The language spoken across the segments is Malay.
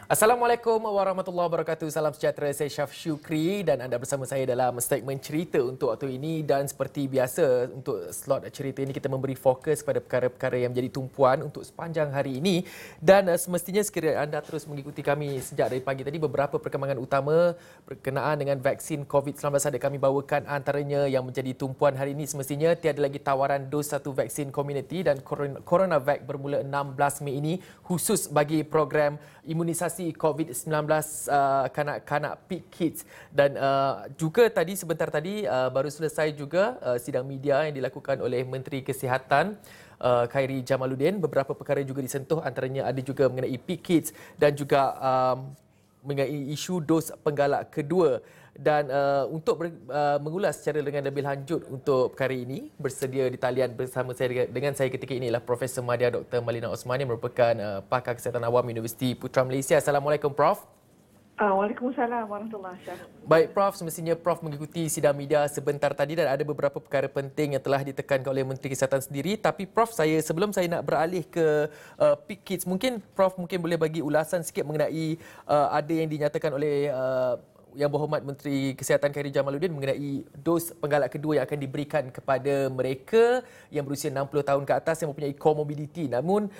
Assalamualaikum warahmatullahi wabarakatuh. Salam sejahtera, saya Syaf Syukri dan anda bersama saya dalam segmen cerita untuk waktu ini. Dan seperti biasa untuk slot cerita ini kita memberi fokus pada perkara-perkara yang menjadi tumpuan untuk sepanjang hari ini. Dan semestinya sekiranya anda terus mengikuti kami sejak dari pagi tadi, beberapa perkembangan utama berkenaan dengan vaksin COVID-19 ada kami bawakan. Antaranya yang menjadi tumpuan hari ini semestinya tiada lagi tawaran dos satu vaksin community dan CoronaVac bermula 16 Mei ini khusus bagi program imunisasi COVID-19 kanak-kanak Peak Kids. Dan juga tadi sebentar tadi baru selesai juga sidang media yang dilakukan oleh Menteri Kesihatan Khairy Jamaluddin. Beberapa perkara juga disentuh, antaranya ada juga mengenai Peak Kids dan juga mengenai isu dos penggalak kedua. Dan untuk mengulas secara dengan lebih lanjut untuk perkara ini, bersedia di talian bersama saya dengan saya ketika ini ialah Profesor Madya Dr. Malina Osman yang merupakan pakar kesihatan awam Universiti Putra Malaysia. Assalamualaikum Prof. Waalaikumsalam warahmatullahi wabarakatuh. Baik Prof, semestinya Prof mengikuti sidang media sebentar tadi dan ada beberapa perkara penting yang telah ditekankan oleh Menteri Kesihatan sendiri. Tapi Prof, sebelum saya nak beralih ke Peak Kids, mungkin Prof boleh bagi ulasan sikit mengenai ada yang dinyatakan oleh Yang Berhormat Menteri Kesihatan Khairy Jamaluddin mengenai dos penggalak kedua yang akan diberikan kepada mereka yang berusia 60 tahun ke atas yang mempunyai comorbidity. Namun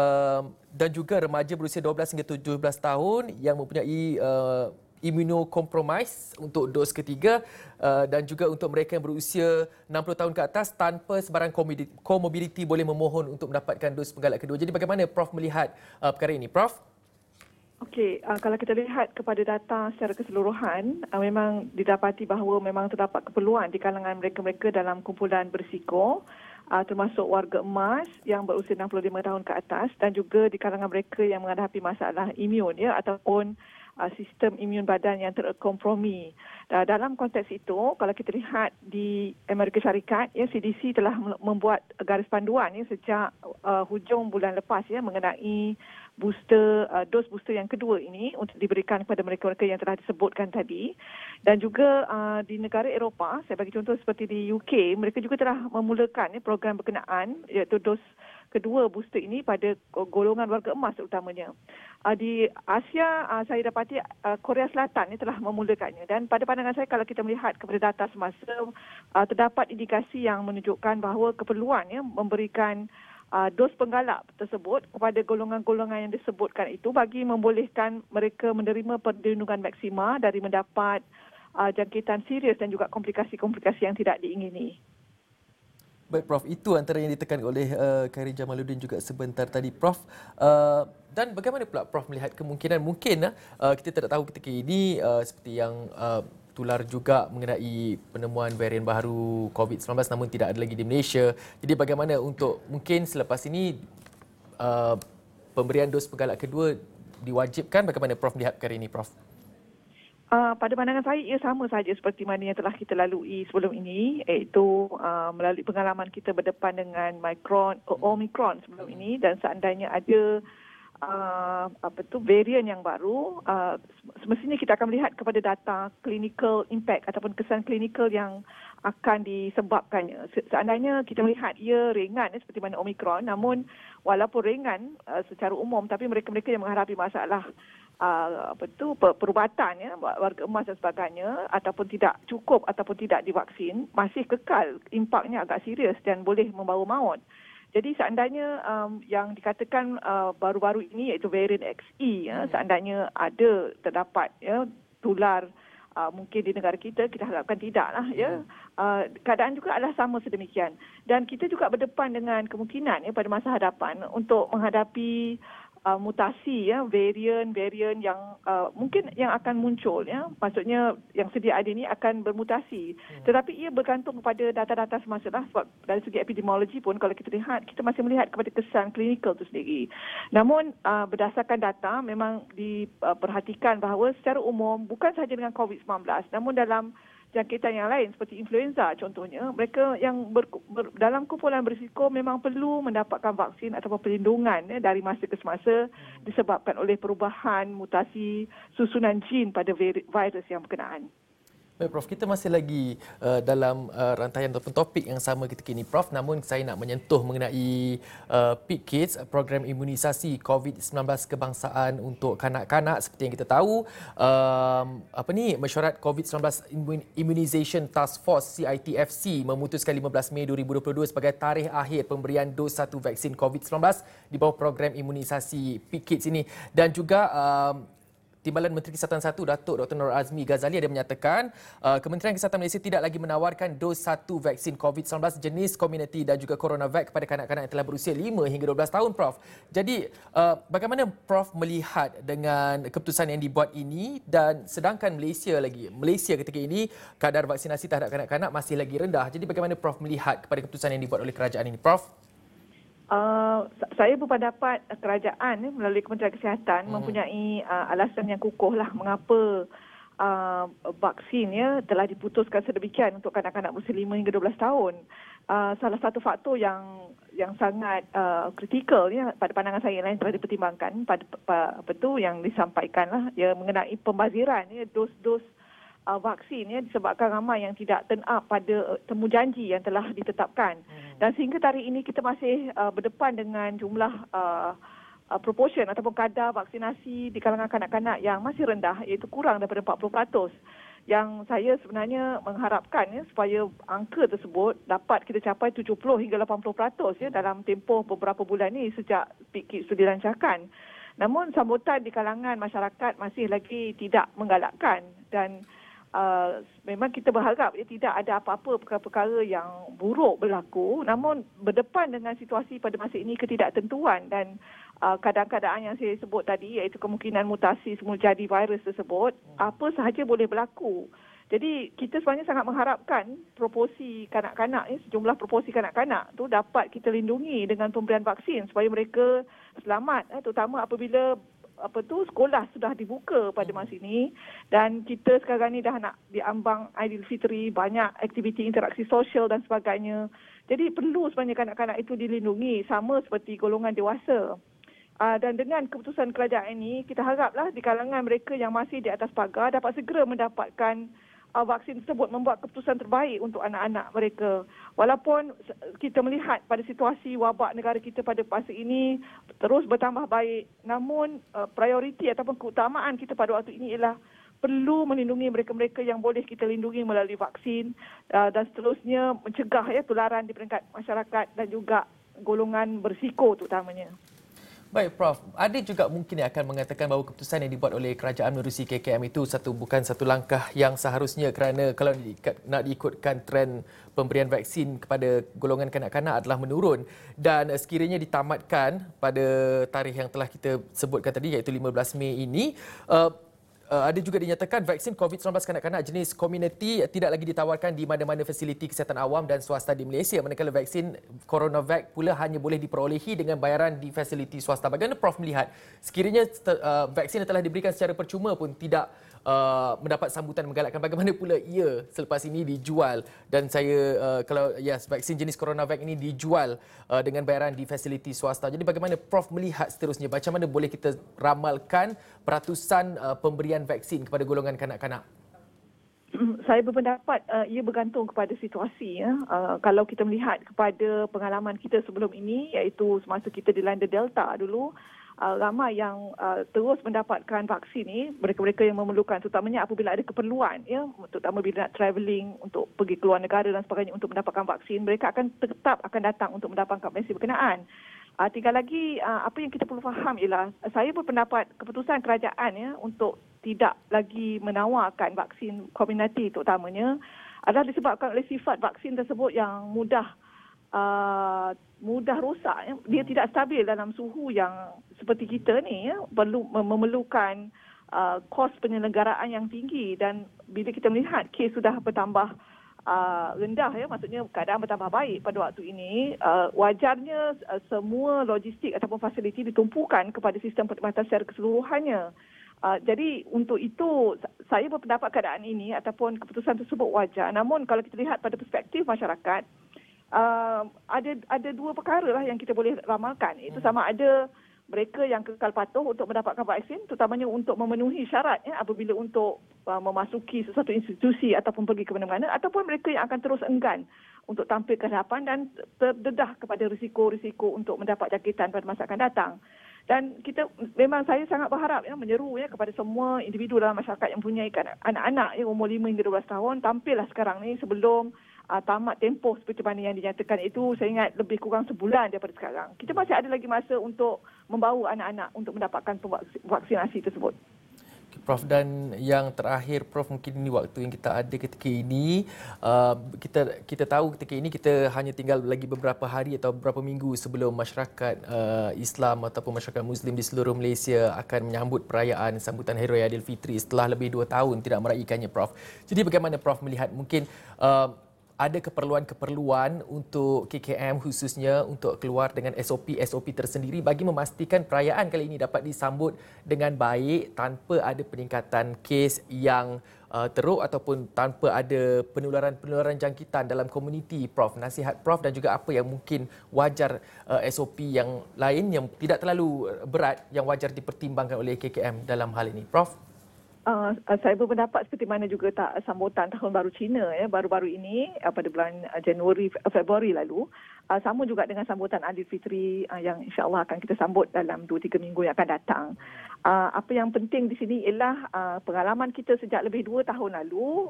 dan juga remaja berusia 12 hingga 17 tahun yang mempunyai immunocompromised untuk dos ketiga dan juga untuk mereka yang berusia 60 tahun ke atas tanpa sebarang comorbidity boleh memohon untuk mendapatkan dos penggalak kedua. Jadi bagaimana Prof melihat perkara ini, Prof? Okey, kalau kita lihat kepada data secara keseluruhan, memang didapati bahawa memang terdapat keperluan di kalangan mereka-mereka dalam kumpulan berisiko, termasuk warga emas yang berusia 65 tahun ke atas dan juga di kalangan mereka yang menghadapi masalah imun ataupun sistem imun badan yang terkompromi. Dalam konteks itu, kalau kita lihat di Amerika Syarikat, CDC telah membuat garis panduan sejak hujung bulan lepas mengenai dos booster yang kedua ini untuk diberikan kepada mereka-mereka yang telah disebutkan tadi. Dan juga di negara Eropah, saya bagi contoh seperti di UK, mereka juga telah memulakan program berkenaan iaitu dos kedua booster ini pada golongan warga emas terutamanya. Di Asia, saya dapati Korea Selatan telah memulakannya. Dan pada pandangan saya, kalau kita melihat kepada data semasa, terdapat indikasi yang menunjukkan bahawa keperluan memberikan dos penggalak tersebut kepada golongan-golongan yang disebutkan itu bagi membolehkan mereka menerima perlindungan maksima dari mendapat jangkitan serius dan juga komplikasi-komplikasi yang tidak diingini. Baik Prof, itu antara yang ditekan oleh Khairy Jamaluddin juga sebentar tadi Prof. Dan bagaimana pula Prof melihat kemungkinan mungkin kita tidak tahu ketika ini seperti yang tular juga mengenai penemuan varian baru COVID-19 namun tidak ada lagi di Malaysia. Jadi bagaimana untuk mungkin selepas ini pemberian dos penggalak kedua diwajibkan, bagaimana Prof melihat perkara ini Prof? Pada pandangan saya, ia sama saja seperti mana yang telah kita lalui sebelum ini, iaitu melalui pengalaman kita berdepan dengan Omicron sebelum ini, dan seandainya ada varian yang baru, semestinya kita akan melihat kepada data clinical impact ataupun kesan klinikal yang akan disebabkannya. Seandainya kita melihat ia ringan seperti mana Omicron, namun walaupun ringan secara umum, tapi mereka-mereka yang menghadapi masalah perubatan warga emas dan sebagainya ataupun tidak cukup ataupun tidak divaksin, masih kekal impaknya agak serius dan boleh membawa maut. Jadi seandainya yang dikatakan baru-baru ini iaitu varian XE, seandainya ada terdapat tular mungkin di negara kita harapkan tidaklah keadaan juga adalah sama sedemikian. Dan kita juga berdepan dengan kemungkinan pada masa hadapan untuk menghadapi mutasi varian yang mungkin yang akan muncul maksudnya yang sedia ada ini akan bermutasi, tetapi ia bergantung kepada data-data semasa sebab dari segi epidemiologi pun kalau kita lihat, kita masih melihat kepada kesan klinikal itu sendiri. Namun berdasarkan data memang diperhatikan bahawa secara umum bukan sahaja dengan COVID-19 namun dalam jangkitan yang lain seperti influenza contohnya, mereka yang dalam kumpulan berisiko memang perlu mendapatkan vaksin atau perlindungan dari masa ke semasa disebabkan oleh perubahan mutasi susunan jin pada virus yang berkenaan. Baik Prof, kita masih lagi dalam rantaian ataupun topik yang sama ketika ini Prof, namun saya nak menyentuh mengenai PIK Kids, program imunisasi COVID-19 kebangsaan untuk kanak-kanak. Seperti yang kita tahu, mesyuarat COVID-19 Immunization Task Force CITFC memutuskan 15 Mei 2022 sebagai tarikh akhir pemberian dos 1 vaksin COVID-19 di bawah program imunisasi PIK Kids ini. Dan juga Timbalan Menteri Kesihatan 1 Datuk Dr. Nur Azmi Ghazali ada menyatakan Kementerian Kesihatan Malaysia tidak lagi menawarkan dos 1 vaksin COVID-19 jenis Comirnaty dan juga CoronaVac kepada kanak-kanak yang telah berusia 5 hingga 12 tahun Prof. Jadi bagaimana Prof melihat dengan keputusan yang dibuat ini, dan sedangkan Malaysia ketika ini kadar vaksinasi terhadap kanak-kanak masih lagi rendah. Jadi bagaimana Prof melihat kepada keputusan yang dibuat oleh kerajaan ini Prof? Saya berpendapat kerajaan melalui Kementerian Kesihatan mempunyai alasan yang kukuh lah mengapa vaksin telah diputuskan sedemikian untuk kanak-kanak berusia 5 hingga 12 tahun. Salah satu faktor yang sangat kritikal pada pandangan saya yang telah dipertimbangkan pada yang disampaikan lah mengenai pembaziran dos-dos vaksin disebabkan ramai yang tidak turn up pada temujanji yang telah ditetapkan. Dan sehingga tarikh ini kita masih berdepan dengan jumlah proportion ataupun kadar vaksinasi di kalangan kanak-kanak yang masih rendah, iaitu kurang daripada 40%. Yang saya sebenarnya mengharapkan supaya angka tersebut dapat kita capai 70 hingga 80% dalam tempoh beberapa bulan ini sejak PIK itu dilancarkan. Namun sambutan di kalangan masyarakat masih lagi tidak menggalakkan, dan memang kita berharap tidak ada apa-apa perkara-perkara yang buruk berlaku, namun berdepan dengan situasi pada masa ini ketidaktentuan dan keadaan-keadaan yang saya sebut tadi, iaitu kemungkinan mutasi semula jadi virus tersebut, apa sahaja boleh berlaku. Jadi kita sebenarnya sangat mengharapkan proporsi kanak-kanak, sejumlah proporsi kanak-kanak tu dapat kita lindungi dengan pemberian vaksin supaya mereka selamat, terutama apabila sekolah sudah dibuka pada masa ini, dan kita sekarang ni dah nak diambang Aidilfitri, banyak aktiviti interaksi sosial dan sebagainya. Jadi perlu sebenarnya kanak-kanak itu dilindungi sama seperti golongan dewasa. Dan dengan keputusan kerajaan ini, kita haraplah di kalangan mereka yang masih di atas pagar dapat segera mendapatkan vaksin tersebut, membuat keputusan terbaik untuk anak-anak mereka. Walaupun kita melihat pada situasi wabak negara kita pada masa ini terus bertambah baik, namun prioriti ataupun keutamaan kita pada waktu ini ialah perlu melindungi mereka-mereka yang boleh kita lindungi melalui vaksin, dan seterusnya mencegah tularan di peringkat masyarakat dan juga golongan berisiko terutamanya. Baik Prof, ada juga mungkin yang akan mengatakan bahawa keputusan yang dibuat oleh kerajaan menerusi KKM itu bukan satu langkah yang seharusnya, kerana kalau nak diikutkan trend pemberian vaksin kepada golongan kanak-kanak adalah menurun, dan sekiranya ditamatkan pada tarikh yang telah kita sebutkan tadi iaitu 15 Mei ini, ada juga dinyatakan vaksin COVID-19 kanak-kanak jenis Comirnaty tidak lagi ditawarkan di mana-mana fasiliti kesihatan awam dan swasta di Malaysia, manakala vaksin CoronaVac pula hanya boleh diperolehi dengan bayaran di fasiliti swasta. Bagaimana Prof melihat sekiranya vaksin yang telah diberikan secara percuma pun tidak mendapat sambutan menggalakkan, bagaimana pula ia selepas ini dijual, dan kalau vaksin jenis CoronaVac ini dijual dengan bayaran di fasiliti swasta. Jadi bagaimana Prof melihat seterusnya, macam mana boleh kita ramalkan peratusan pemberian vaksin kepada golongan kanak-kanak? Saya berpendapat ia bergantung kepada situasi. Kalau kita melihat kepada pengalaman kita sebelum ini, iaitu semasa kita dilanda Delta dulu, ramai yang terus mendapatkan vaksin ni, mereka-mereka yang memerlukan, terutamanya apabila ada keperluan, terutama bila nak travelling untuk pergi keluar negara dan sebagainya untuk mendapatkan vaksin, mereka akan tetap datang untuk mendapatkan vaksin berkenaan. Tinggal lagi apa yang kita perlu faham ialah, saya berpendapat keputusan kerajaan untuk tidak lagi menawarkan vaksin Comirnaty terutamanya adalah disebabkan oleh sifat vaksin tersebut yang mudah rosak. Dia tidak stabil dalam suhu yang seperti kita ni, perlu memerlukan kos penyelenggaraan yang tinggi, dan bila kita melihat kes sudah bertambah rendah, maksudnya keadaan bertambah baik pada waktu ini, wajarnya semua logistik ataupun fasiliti ditumpukan kepada sistem perkhidmatan secara keseluruhannya. Jadi untuk itu saya berpendapat keadaan ini ataupun keputusan tersebut wajar. Namun kalau kita lihat pada perspektif masyarakat, ada dua perkara lah yang kita boleh ramalkan. Itu sama ada mereka yang kekal patuh untuk mendapatkan vaksin, terutamanya untuk memenuhi syarat apabila untuk memasuki sesuatu institusi ataupun pergi ke mana-mana, ataupun mereka yang akan terus enggan untuk tampil ke hadapan dan terdedah kepada risiko-risiko untuk mendapat jangkitan pada masa akan datang. Dan saya sangat berharap menyeru kepada semua individu dalam masyarakat yang mempunyai anak-anak umur 5 hingga 12 tahun, tampillah sekarang ni sebelum tamat tempoh seperti mana yang dinyatakan itu. Saya ingat lebih kurang sebulan daripada sekarang. Kita masih ada lagi masa untuk membawa anak-anak untuk mendapatkan vaksinasi tersebut. Prof, dan yang terakhir Prof, mungkin ini waktu yang kita ada ketika ini, kita tahu ketika ini kita hanya tinggal lagi beberapa hari atau beberapa minggu sebelum masyarakat Islam ataupun masyarakat Muslim di seluruh Malaysia akan menyambut perayaan sambutan Hari Raya Aidilfitri setelah lebih 2 tahun tidak meraihkannya, Prof. Jadi bagaimana Prof melihat mungkin ada keperluan-keperluan untuk KKM khususnya untuk keluar dengan SOP tersendiri bagi memastikan perayaan kali ini dapat disambut dengan baik tanpa ada peningkatan kes yang teruk ataupun tanpa ada penularan jangkitan dalam komuniti, Prof. Nasihat Prof dan juga apa yang mungkin wajar SOP yang lain yang tidak terlalu berat yang wajar dipertimbangkan oleh KKM dalam hal ini, Prof. Saya berpendapat seperti mana juga sambutan Tahun Baru Cina baru-baru ini pada bulan Februari lalu, sama juga dengan sambutan Aidilfitri yang insya-Allah akan kita sambut dalam 2-3 minggu yang akan datang. Apa yang penting di sini ialah pengalaman kita sejak lebih 2 tahun lalu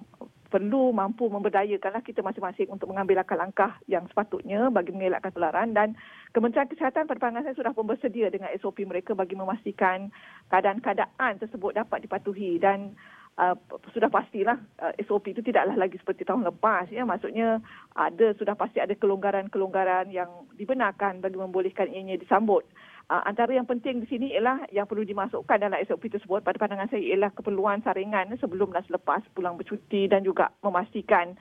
perlu mampu memberdayakanlah kita masing-masing untuk mengambil langkah-langkah yang sepatutnya bagi mengelakkan penularan, dan Kementerian Kesihatan pada pandangan saya sudah pun bersedia dengan SOP mereka bagi memastikan keadaan-keadaan tersebut dapat dipatuhi, dan sudah pastilah SOP itu tidaklah lagi seperti tahun lepas maksudnya sudah pasti ada kelonggaran-kelonggaran yang dibenarkan bagi membolehkan ianya disambut. Antara yang penting di sini ialah yang perlu dimasukkan dalam SOP tersebut pada pandangan saya ialah keperluan saringan sebelum dan selepas pulang bercuti, dan juga memastikan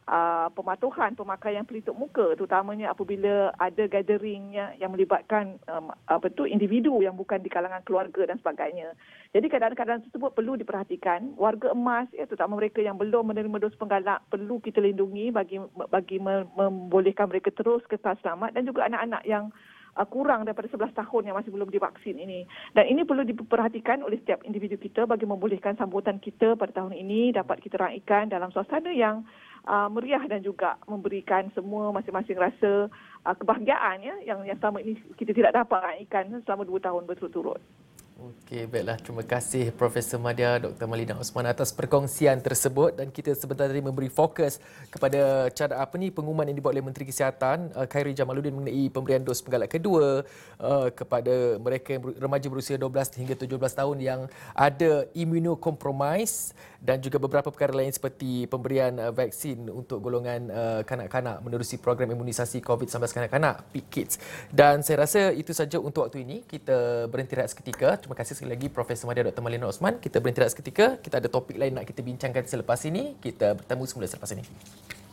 pematuhan pemakaian pelitup muka terutamanya apabila ada gathering yang melibatkan individu yang bukan di kalangan keluarga dan sebagainya. Jadi keadaan-keadaan tersebut perlu diperhatikan. Warga emas terutama mereka yang belum menerima dos penggalak perlu kita lindungi bagi membolehkan mereka terus kekal selamat, dan juga anak-anak yang kurang daripada 11 tahun yang masih belum divaksin ini. Dan ini perlu diperhatikan oleh setiap individu kita bagi membolehkan sambutan kita pada tahun ini dapat kita raikan dalam suasana yang meriah dan juga memberikan semua masing-masing rasa kebahagiaan yang selama ini kita tidak dapat raikan selama 2 tahun berturut-turut. Okey, baiklah. Terima kasih Profesor Madya Dr. Malina Osman atas perkongsian tersebut, dan kita sebentar tadi memberi fokus kepada pengumuman yang dibuat oleh Menteri Kesihatan Khairy Jamaluddin mengenai pemberian dos penggalak kedua kepada mereka remaja berusia 12 hingga 17 tahun yang ada immunocompromised, dan juga beberapa perkara lain seperti pemberian vaksin untuk golongan kanak-kanak menerusi program imunisasi COVID-19 kanak-kanak PKIDS. Dan saya rasa itu saja untuk waktu ini. Kita berhenti rehat seketika. Terima kasih sekali lagi Profesor Madya Dr. Malina Osman. Kita berhenti rehat seketika. Kita ada topik lain nak kita bincangkan selepas ini. Kita bertemu semula selepas ini.